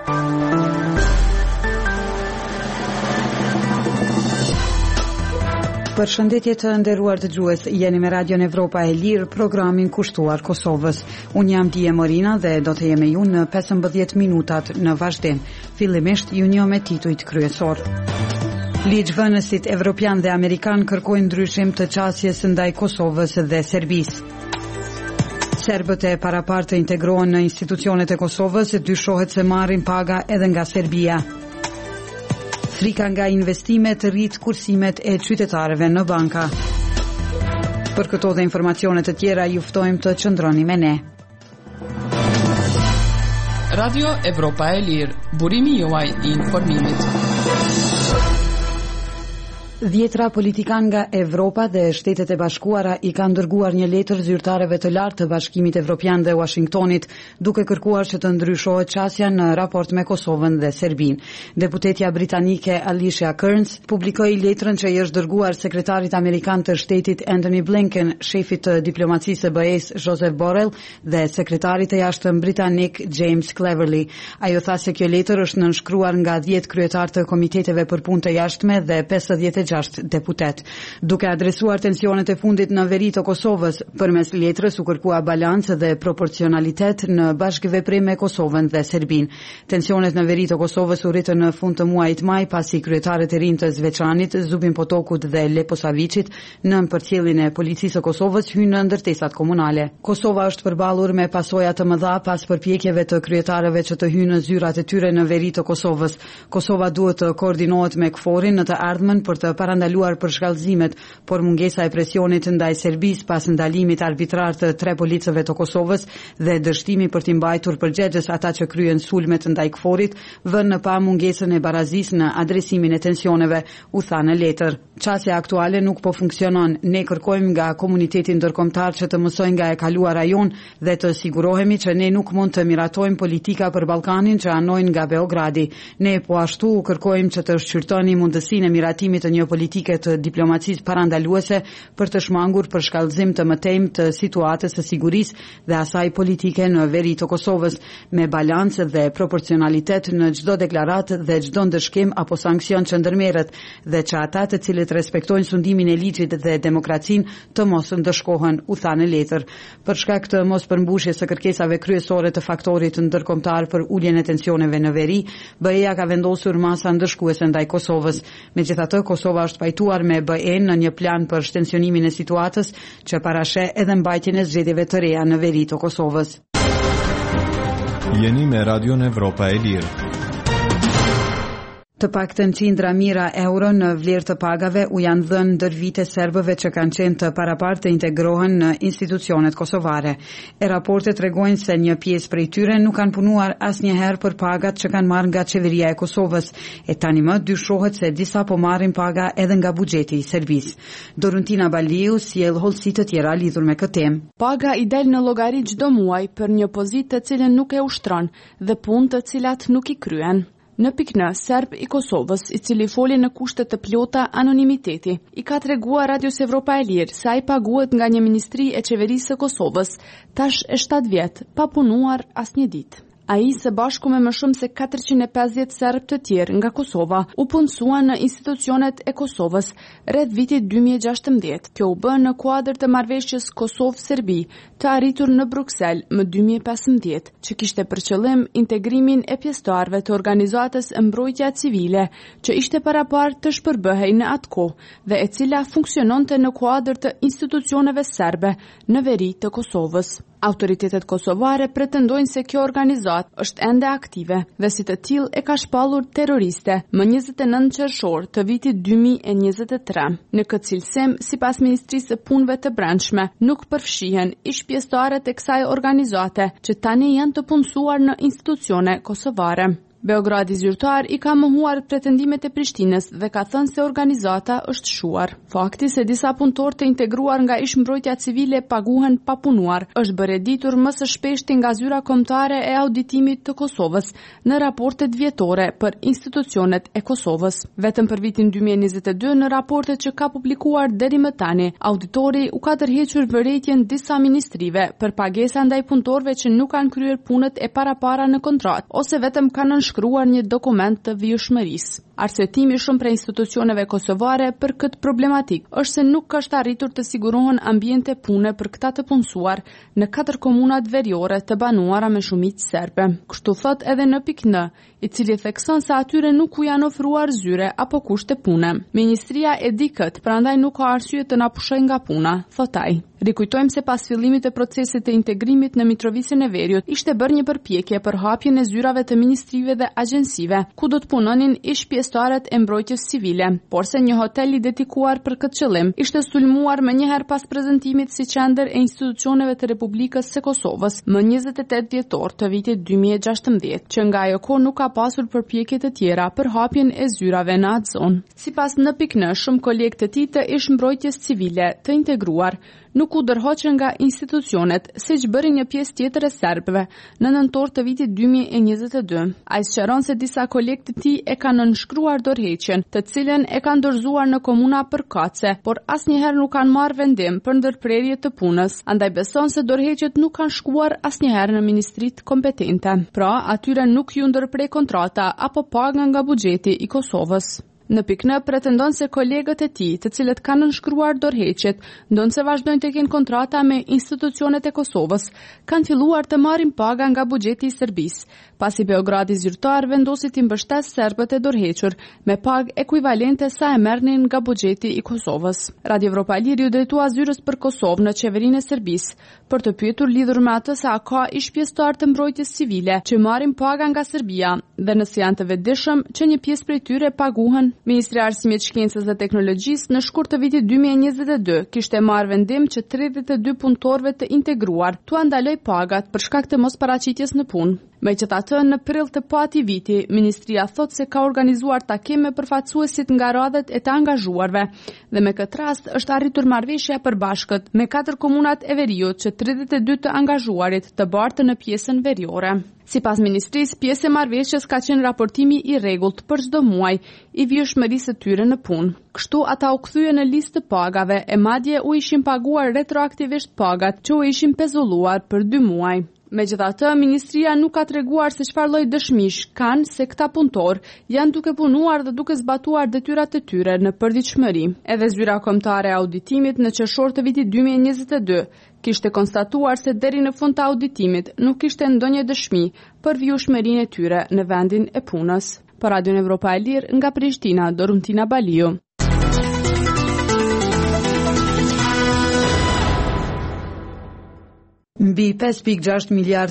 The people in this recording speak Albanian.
Përshëndetje të nderuar dëgjues, jeni me Radion Evropa e Lirë, programin kushtuar Kosovës. Unë jam Dije Morina dhe do të jemi ju në 15 minutat në vazhdim. Fillimisht ju njoh me titujt kryesor. Ligjvënësit evropian dhe amerikan kërkojnë ndryshim të qasjes ndaj Kosovës dhe Serbisë. Serbët e parapartë të integrohen në institucionet e Kosovës, dyshohet se marrin paga edhe nga Serbia. Frika nga investimet rrit kursimet e qytetarëve në banka. Për këto dhe informacione të tjera ju ftojmë të qëndroni me ne. Radio Evropa e Lirë, burimi juaj I informimit. Dhjetra politikan nga Evropa dhe Shtetet e Bashkuara I kanë dërguar një letër zyrtarëve të lartë të Bashkimit Evropian dhe Washingtonit, duke kërkuar që të ndryshohet qasja në raport me Kosovën dhe Serbinë. Deputetja britanike Alicia Kearns publikoi letrën që I është dërguar sekretarit amerikan të Shtetit Antony Blinken, shefit të diplomacisë së BE-s Joseph Borrell dhe sekretarit të jashtëm britanik James Cleverly. Ajo tha se kjo letër është nënshkruar nga 10 kryetar të komiteteve për punë të jashtme dhe 56 deputet. Duke adresuar tensionet e fundit në veri të Kosovës, përmes letrës u kërkua balancë dhe proporcionalitet në bashkëveprim me Kosovën dhe Serbinë. Tensionet në veri të Kosovës u rritën në fund të muajit maj pasi kryetarët e rinj të Zveçanit, Zubin Potokut dhe Lepo Savicit në përcjelljen e policisë së Kosovës hynë në ndërtesat komunale. Kosova është përballur me pasoja të mëdha pas përpjekjeve të kryetarëve që të hynë në zyrat e tyre në veri të Kosovës. Kosova duhet të koordinohet me KFOR-in në të ardhmen për të parandaluar për shkallëzimet, por mungesa e presionit ndaj Serbisë pas ndalimit arbitrar të 3 policëve të Kosovës dhe dështimi për t'i mbajtur përgjegjës ata që kryen sulmet ndaj KFOR-it vën në pa mungesën e barazisë në adresimin e tensioneve, u tha në letër. Qasja aktuale nuk po funksionon. Ne kërkojmë nga komuniteti ndërkombëtar që të mësojnë nga e kaluara jon dhe të sigurohemi që ne nuk mund të miratojmë politika për Ballkanin që anojnë nga Beogradi. Ne po ashtu kërkojmë që të shqyrtoni mundësinë e miratimit të një politike të diplomacisë parandaluese për të shmangur për shkallëzim të mëtejmë të situatës së sigurisë dhe asaj politike në veri të Kosovës, me balancë dhe proporcionalitet në çdo deklaratë dhe çdo ndëshkim apo sankcion që ndërmerret, dhe që ata të cilët respektojnë sundimin e ligjit dhe demokracinë të mos ndëshkohen, u tha në letër. Për shkak të mos përmbushjes së kërkesave kryesore të faktorit ndërkombëtar për uljen e tensioneve në veri, BE-ja ka vendosur masa ndëshkuese ndaj Kosovës. Megjithatë, Kosova është pajtuar me BE-n në një plan për shtensionimin e situatës që parasheh edhe mbajtjen e zgjedhjeve të reja në veri të Kosovës. Jeni me Radion Evropa e Lirë. Të paktën 100 mijë euro në vlerë të pagave u janë dhënë ndër vite serbëve që kanë qenë të parapartë të integrohen në institucionet kosovare. E raportet tregojnë se një pjesë prej tyre nuk kanë punuar asnjëherë për pagat që kanë marrë nga qeveria e Kosovës. E tani më dyshohet se disa po marrin paga edhe nga buxheti I Serbisë. Doruntina Baliu sjell hollësi të tjera lidhur me këtë temë. Paga I del në llogari çdo muaj për një pozitë të cilën nuk e ushtron dhe punë të cilat nuk I kryen. Në pikë serb I Kosovës, I cili foli në kushte të plota anonimiteti, I ka treguar Radios Evropa e Lirë se ai paguhet nga një ministri e qeverisë së Kosovës, tash e 7 vjet, pa punuar asnjë ditë. Ai së bashku me më shumë se 450 serb të tjerë nga Kosova u punësuan në institucionet e Kosovës rreth vitit 2016. Kjo u bë në kuadër të marrëveshjes Kosovë-Serbi të arritur në Bruksel më 2015, që kishte për qëllim integrimin e pjesëtarëve të organizatës Mbrojtja Civile, që ishte parapar të shpërbëhej në atë kohë dhe e cila funksiononte në kuadër të institucioneve serbe në veri të Kosovës. Autoritetet kosovare pretendojnë se kjo organizatë është ende aktive dhe si të tillë e ka shpallur terroriste më 29 qershor të vitit 2023. Në këtë cilësim, sipas Ministrisë së Punëve të Brendshme, nuk përfshihen ish pjesëtarët e kësaj organizate që tani janë të punësuar në institucione kosovare. Beogradi zyrtar I ka mohuar pretendimet e Prishtinës dhe ka thënë se organizata është shuar. Fakti se disa punëtorë të integruar nga ish-mbrojtja civile paguhen pa punuar është bërë ditur më së shpeshti nga zyra kombëtare e auditimit të Kosovës në raportet vjetore për institucionet e Kosovës. Vetëm për vitin 2022 në raportet që ka publikuar deri më tani, auditori u ka tërhequr vërejtjen disa ministrive për pagesa ndaj punëtorëve që nuk kanë kryer punët e parapara në kontratë ose vetëm kanë nënshkruar një dokument të vijshmërisë. Arsyetimi shumë prej institucioneve kosovare për këtë problematik është se nuk është arritur të sigurohen ambiente pune për këta të punësuar në 4 komunat veriore të banuara me shumicë serbe. Kështu thot edhe në pikë N, i cili thekson se atyre nuk u janë ofruar zyre apo kushte pune. Ministria e di këtë, prandaj nuk ka arsye të na pushojë nga puna, thot ai. Rikujtojmë se pas fillimit të procesit të integrimit në Mitrovicën e Veriut, ishte bërë një përpjekje për hapjen e zyrave të ministrive dhe agjensive, ku do të punonin ish pjesëtarët e mbrojtjes civile, por se një hotel i dedikuar për këtë qëllim ishte sulmuar më njëherë pas prezantimit si qendër e institucioneve të Republikës së Kosovës më 28 dhjetor të vitit 2016, që nga ajo kohë nuk ka pasur përpjekje të tjera për hapjen e zyrave në atë zonë. Sipas N.N, shumë kolegë të tij të ish mbrojtjes civile të integruar nuk u dërhoqën nga institucionet, siç bëri një pjesë tjetër e serbëve në nëntor të vitit 2022. Ai sqaron se disa kolegë të tij e kanë nënshkruar dorëheqjen, të cilën e kanë dorëzuar në komuna përkatëse, por asnjëherë nuk kanë marrë vendim për ndërprerje të punës. Andaj beson se dorëheqjet nuk kanë shkuar asnjëherë në ministritë kompetente. Pra, atyre nuk ju ndërprej kontrata apo paga nga buxheti i Kosovës. N.N pretendon se kolegët e tij, të cilët kanë nënshkruar dorëheqjet, ndonse vazhdojnë të kenë kontrata me institucionet e Kosovës, kanë filluar të marrin paga nga buxheti i Serbisë, pasi Beogradi zyrtar vendosi të mbështesë serbët e dorëhequr me pagë ekuivalente sa e merrnin nga buxheti i Kosovës. Radio Evropa e Lirë u drejtua zyrës për Kosovë në qeverinë e Serbisë për të pyetur lidhur me atë se a ka ish pjesëtar të mbrojtjes civile që marrin paga nga Serbia dhe nëse janë të vetëdijshëm që një pjesë prej tyre paguhen. Ministri i Arsimit, Shkencës dhe Teknologjisë në shkurt të vitit 2022 kishte marrë vendim që 32 punëtorëve të integruar t'u ndaloj pagat për shkak të mosparaqitjes në punë. Megjithatë, në prill të pati viti, ministria thot se ka organizuar takime me përfaqësuesit nga radhët e të angazhuarve dhe me këtë rast është arritur marrëveshja e përbashkët me 4 komunat e Veriut që 32 të angazhuarit të bartë në pjesën veriore. Sipas ministrisë, pjesë e marrëveshjes ka qenë raportimi i rregullt për çdo muaj i vijshmërisë së tyre në punë. Kështu ata u kthyen në listë të pagave e madje u ishin paguar retroaktivisht pagat që u ishin pezulluar për 2 muaj. Megjithatë, ministria nuk ka treguar se çfarë lloj dëshmish kanë se këta punëtorë janë duke punuar dhe duke zbatuar detyrat e tyre në përditshmëri. Edhe zyra kombëtare e auditimit në qershor të vitit 2022 kishte konstatuar se deri në fund të auditimit nuk kishte ndonjë dëshmi për vijshmërinë e tyre në vendin e punës. Për Radio Evropa e Lirë nga Prishtina, Doruntina Baliu. Mbi 5.6 miliard